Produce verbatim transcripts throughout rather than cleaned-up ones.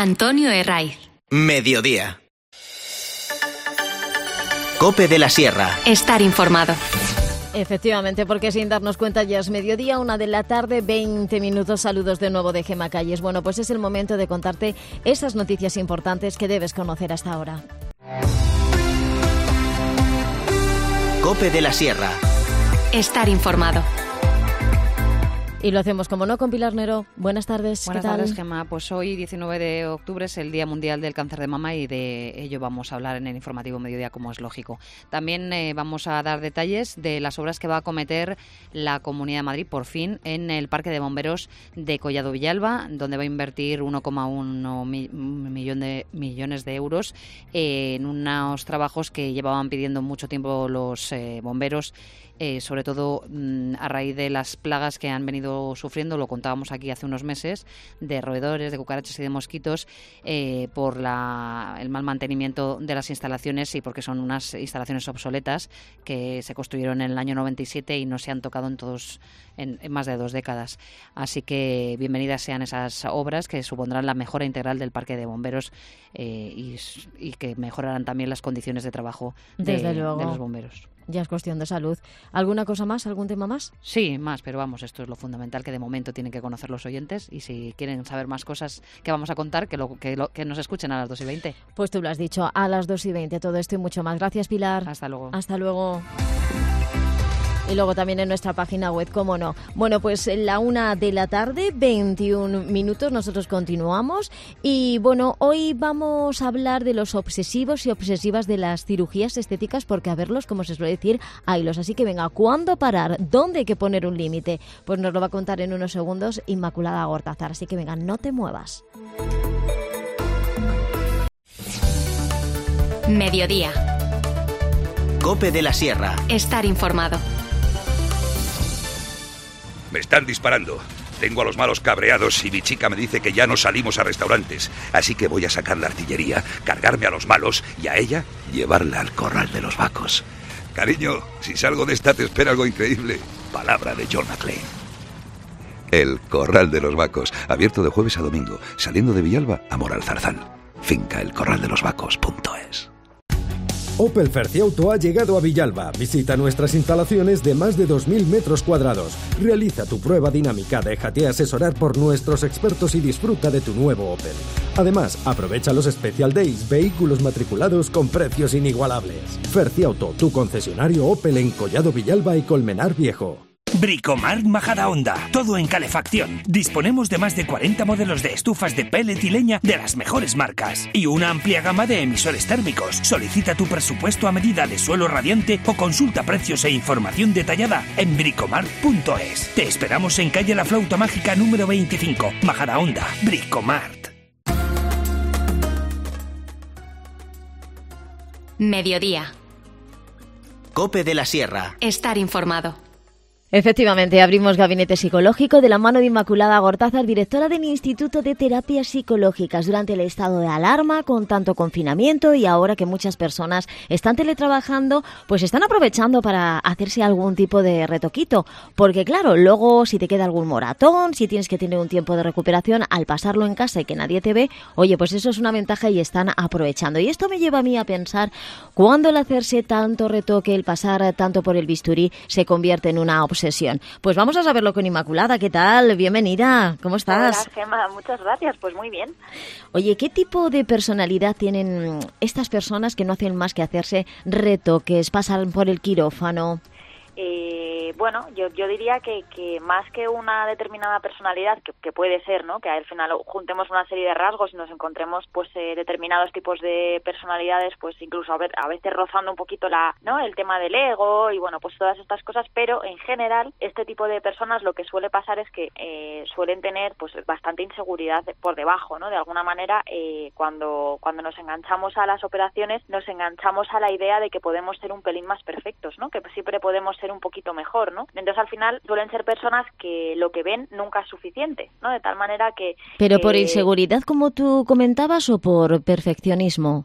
Antonio Herraiz. Mediodía. COPE de la Sierra. Estar informado. Efectivamente, porque sin darnos cuenta ya es mediodía, una de la tarde, veinte minutos. Saludos de nuevo de Gemma Calles. Bueno, pues es el momento de contarte esas noticias importantes que debes conocer hasta ahora. COPE de la Sierra. Estar informado. Y lo hacemos, como no, con Pilar Nero. Buenas tardes. Buenas ¿Qué tal? tardes, Gemma. Pues hoy, diecinueve de octubre, es el Día Mundial del Cáncer de Mama y de ello vamos a hablar en el informativo Mediodía, como es lógico. También eh, vamos a dar detalles de las obras que va a acometer la Comunidad de Madrid, por fin, en el Parque de Bomberos de Collado Villalba, donde va a invertir uno coma uno millón de, millones de euros eh, en unos trabajos que llevaban pidiendo mucho tiempo los eh, bomberos. Eh, sobre todo mmm, a raíz de las plagas que han venido sufriendo, lo contábamos aquí hace unos meses, de roedores, de cucarachas y de mosquitos, eh, por la, el mal mantenimiento de las instalaciones y porque son unas instalaciones obsoletas que se construyeron en el año noventa y siete y no se han tocado en todos en, en más de dos décadas. Así que bienvenidas sean esas obras que supondrán la mejora integral del Parque de Bomberos eh, y, y que mejorarán también las condiciones de trabajo de, Desde luego. de los bomberos. Ya es cuestión de salud. ¿Alguna cosa más? ¿Algún tema más? Sí, más, pero vamos, esto es lo fundamental que de momento tienen que conocer los oyentes y si quieren saber más cosas que vamos a contar, que, lo, que, lo, que nos escuchen a las dos y veinte. Pues tú lo has dicho, a las dos y veinte, todo esto y mucho más. Gracias, Pilar. Hasta luego. Hasta luego. Y luego también en nuestra página web, cómo no. Bueno, pues la una de la tarde, veintiún minutos, nosotros continuamos. Y bueno, hoy vamos a hablar de los obsesivos y obsesivas de las cirugías estéticas, porque a verlos, como se suele decir, haylos. Así que venga, ¿cuándo parar? ¿Dónde hay que poner un límite? Pues nos lo va a contar en unos segundos Inmaculada Gortázar. Así que venga, no te muevas. Mediodía. COPE de la Sierra. Estar informado. Me están disparando. Tengo a los malos cabreados y mi chica me dice que ya no salimos a restaurantes. Así que voy a sacar la artillería, cargarme a los malos y a ella llevarla al corral de los vacos. Cariño, si salgo de esta te espera algo increíble. Palabra de John McClane. El corral de los vacos, abierto de jueves a domingo, saliendo de Villalba a Mora al Zarzal. Finca el corral de los vacos punto es. Opel Ferciauto ha llegado a Villalba. Visita nuestras instalaciones de más de dos mil metros cuadrados. Realiza tu prueba dinámica, déjate asesorar por nuestros expertos y disfruta de tu nuevo Opel. Además, aprovecha los Special Days, vehículos matriculados con precios inigualables. Ferciauto, tu concesionario Opel en Collado Villalba y Colmenar Viejo. Bricomart Majadahonda, todo en calefacción. Disponemos de más de cuarenta modelos de estufas de pellet y leña de las mejores marcas y una amplia gama de emisores térmicos. Solicita tu presupuesto a medida de suelo radiante o consulta precios e información detallada en bricomart punto es. Te esperamos en calle La Flauta Mágica número veinticinco, Majadahonda. Bricomart. Mediodía. COPE de la Sierra. Estar informado. Efectivamente, abrimos Gabinete Psicológico de la mano de Inmaculada Gortázar, directora del Instituto de Terapias Psicológicas. Durante el estado de alarma, con tanto confinamiento y ahora que muchas personas están teletrabajando, pues están aprovechando para hacerse algún tipo de retoquito. Porque claro, luego si te queda algún moratón, si tienes que tener un tiempo de recuperación, al pasarlo en casa y que nadie te ve, oye, pues eso es una ventaja y están aprovechando. Y esto me lleva a mí a pensar, ¿cuándo el hacerse tanto retoque, el pasar tanto por el bisturí, se convierte en una obsesión? Sesión. Pues vamos a saberlo con Inmaculada. ¿Qué tal? Bienvenida. ¿Cómo estás? Hola, Gemma. Muchas gracias. Pues muy bien. Oye, ¿qué tipo de personalidad tienen estas personas que no hacen más que hacerse retoques, pasan por el quirófano? Eh, bueno, yo, yo diría que, que más que una determinada personalidad, que, que puede ser, ¿no? Que al final juntemos una serie de rasgos y nos encontremos pues eh, determinados tipos de personalidades, pues incluso a, ver, a veces rozando un poquito la, ¿no? El tema del ego y bueno, pues todas estas cosas, pero en general este tipo de personas lo que suele pasar es que eh, suelen tener pues bastante inseguridad por debajo, ¿no? De alguna manera eh, cuando, cuando nos enganchamos a las operaciones nos enganchamos a la idea de que podemos ser un pelín más perfectos, ¿no? Que siempre podemos ser un poquito mejor, ¿no? Entonces al final suelen ser personas que lo que ven nunca es suficiente, ¿no? De tal manera que... ¿Pero por eh, inseguridad como tú comentabas o por perfeccionismo? Eh,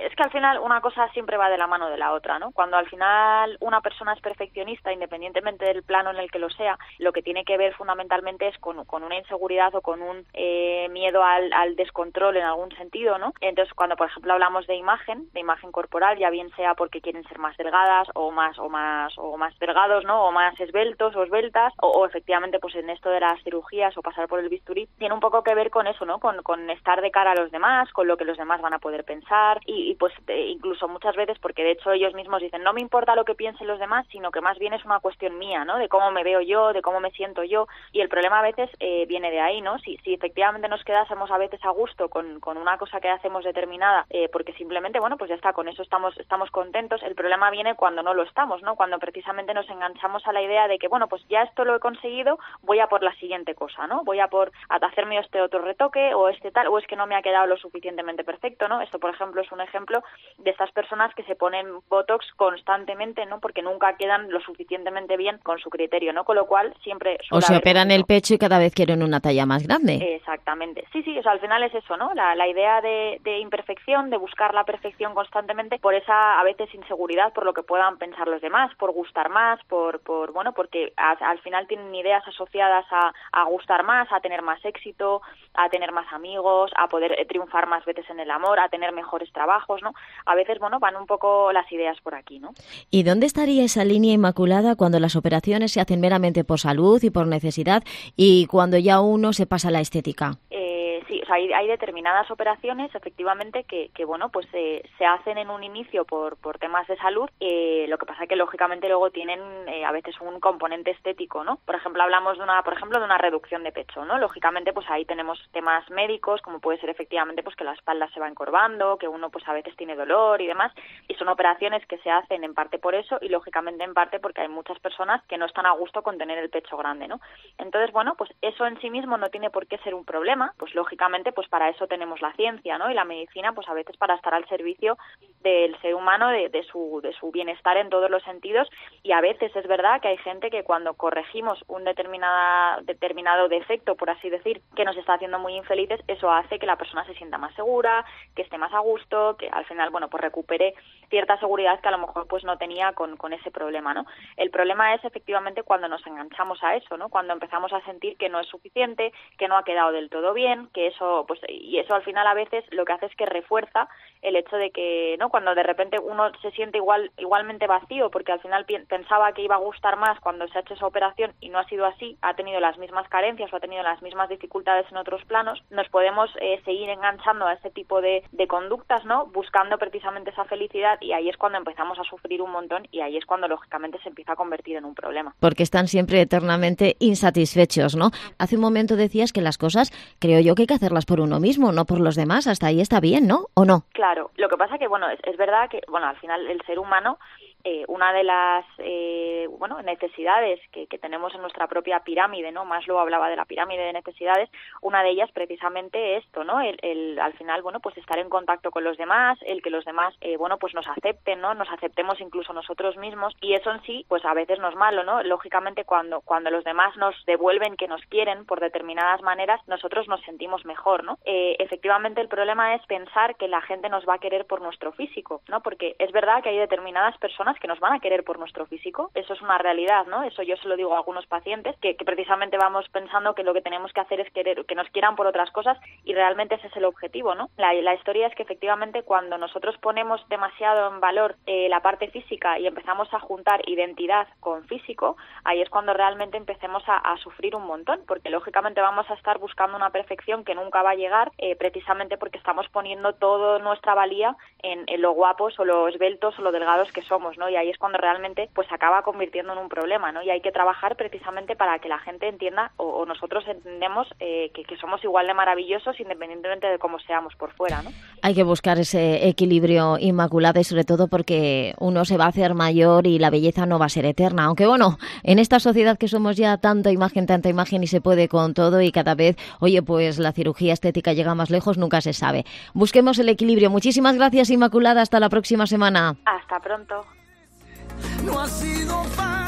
es que al final una cosa siempre va de la mano de la otra, ¿no? Cuando al final una persona es perfeccionista, independientemente del plano en el que lo sea, lo que tiene que ver fundamentalmente es con, con una inseguridad o con un eh, miedo al, al descontrol en algún sentido, ¿no? Entonces, cuando por ejemplo hablamos de imagen, de imagen corporal, ya bien sea porque quieren ser más delgadas o más o más o más delgados, ¿no? O más esbeltos o esbeltas, o, o efectivamente pues en esto de las cirugías o pasar por el bisturí, tiene un poco que ver con eso, ¿no? Con, con estar de cara a los demás, con lo que los demás van a poder pensar y, y pues de, incluso muchas veces, porque de hecho ellos mismos dicen, no me importa lo que piensen los demás, sino que más bien es una cuestión mía, ¿no? De cómo me veo yo, de cómo me siento yo, y el problema a veces eh, viene de ahí, ¿no? Si, si efectivamente nos quedásemos a veces a gusto con, con una cosa que hacemos determinada, eh, porque simplemente, bueno, pues ya está, con eso estamos, estamos contentos, el problema viene cuando no lo estamos, ¿no? Cuando precisamente nos enganchamos a la idea de que, bueno, pues ya esto lo he conseguido, voy a por la siguiente cosa, ¿no? Voy a por a hacerme este otro retoque o este tal, o es que no me ha quedado lo suficientemente perfecto, ¿no? Esto, por ejemplo, es un ejemplo de estas personas que se ponen Botox constantemente, ¿no? Porque nunca quedan lo suficientemente bien con su criterio, ¿no? Con lo cual siempre... O se operan el pecho y cada vez quieren una talla más grande. Exactamente. Sí, sí, o sea, al final es eso, ¿no? La, la idea de, de imperfección, de buscar la perfección constantemente por esa, a veces, inseguridad, por lo que puedan pensar los demás, por gustar más, por, por bueno, porque a, al final tienen ideas asociadas a, a gustar más, a tener más éxito, a tener más amigos, a poder eh, triunfar más veces en el amor, a tener mejores trabajos, ¿no? A veces, bueno, van un poco las ideas por aquí, ¿no? ¿Y dónde estaría esa línea inmaculada cuando las operaciones se hacen meramente por salud y por necesidad y cuando ya uno se pasa a la estética? Eh, sí, o sea, hay, hay determinadas operaciones, efectivamente, que, que bueno, pues eh, se hacen en un inicio por, por temas de salud, eh, lo que pasa que lógicamente luego tienen eh, a veces un componente estético, ¿no? Por ejemplo, hablamos de una, por ejemplo, de una reducción de pecho, ¿no? Lógicamente, pues ahí tenemos temas médicos, como puede ser efectivamente pues que la espalda se va encorvando, que uno pues a veces tiene dolor y demás, y son operaciones que se hacen en parte por eso y lógicamente en parte porque hay muchas personas que no están a gusto con tener el pecho grande, ¿no? Entonces, bueno, pues eso en sí mismo no tiene por qué ser un problema, pues lógicamente pues para eso tenemos la ciencia, ¿no? Y la medicina pues a veces para estar al servicio del ser humano, de, de su de su bienestar en todos los sentidos, y a veces es verdad que hay gente que cuando corregimos un determinada, determinado defecto, por así decir, que nos está haciendo muy infelices, eso hace que la persona se sienta más segura, que esté más a gusto, que al final, bueno, pues recupere cierta seguridad que a lo mejor pues no tenía con, con ese problema, ¿no? El problema es efectivamente cuando nos enganchamos a eso, ¿no? Cuando empezamos a sentir que no es suficiente, que no ha quedado del todo bien, que eso, pues, y eso al final a veces lo que hace es que refuerza el hecho de que, ¿no? Cuando de repente uno se siente igual, igualmente vacío, porque al final pi- pensaba que iba a gustar más cuando se ha hecho esa operación y no ha sido así, ha tenido las mismas carencias o ha tenido las mismas dificultades en otros planos, nos podemos eh, seguir enganchando a ese tipo de, de conductas, ¿no? Buscando precisamente esa felicidad, y ahí es cuando empezamos a sufrir un montón y ahí es cuando lógicamente se empieza a convertir en un problema. Porque están siempre eternamente insatisfechos, ¿no? Hace un momento decías que las cosas, creo yo que hay que hacerlas por uno mismo, no por los demás. Hasta ahí está bien, ¿no? ¿O no? Claro, lo que pasa que, bueno, es, es verdad que, bueno, al final el ser humano, eh, una de las, eh, bueno, necesidades que, que tenemos en nuestra propia pirámide, ¿no? Maslow hablaba de la pirámide de necesidades, una de ellas precisamente esto, ¿no? El, el, al final, bueno, pues estar en contacto con los demás, el que los demás, eh, bueno, pues nos acepten, ¿no? Nos aceptemos incluso nosotros mismos, y eso en sí, pues a veces no es malo, ¿no? Lógicamente cuando, cuando los demás nos devuelven que nos quieren por determinadas maneras, nosotros nos sentimos mejor, ¿no? Eh, efectivamente el problema es pensar que la gente nos va a querer por nuestro físico, ¿no? Porque es verdad que hay determinadas personas que nos van a querer por nuestro físico, eso es una realidad, ¿no? Eso yo se lo digo a algunos pacientes, que, que precisamente vamos pensando que lo que tenemos que hacer es querer, que nos quieran por otras cosas, y realmente ese es el objetivo, ¿no? La, la historia es que efectivamente cuando nosotros ponemos demasiado en valor eh, la parte física y empezamos a juntar identidad con físico, ahí es cuando realmente empecemos a, a sufrir un montón, porque lógicamente vamos a estar buscando una perfección que nunca va a llegar, eh, precisamente porque estamos poniendo toda nuestra valía en, en lo guapos o lo esbeltos o lo delgados que somos, ¿no? Y ahí es cuando realmente pues acaba convirtiendo en un problema, ¿no? Y hay que trabajar precisamente para que la gente entienda, o, o nosotros entendemos eh, que, que somos igual de maravillosos independientemente de cómo seamos por fuera, ¿no? Hay que buscar ese equilibrio, Inmaculada, y sobre todo porque uno se va a hacer mayor y la belleza no va a ser eterna, aunque bueno, en esta sociedad que somos ya tanta imagen, tanta imagen y se puede con todo, y cada vez, oye, pues la cirugía estética llega más lejos, nunca se sabe. Busquemos el equilibrio. Muchísimas gracias, Inmaculada, hasta la próxima semana. Hasta pronto. No ha sido fácil.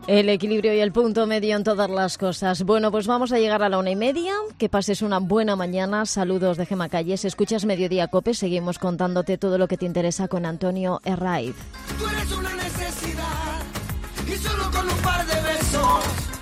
El equilibrio y el punto medio en todas las cosas. Bueno, pues vamos a llegar a la una y media. Que pases una buena mañana. Saludos de Gemma Calles. Escuchas Mediodía Cope. Seguimos contándote todo lo que te interesa con Antonio Herraiz. Tú eres una necesidad y solo con un par de besos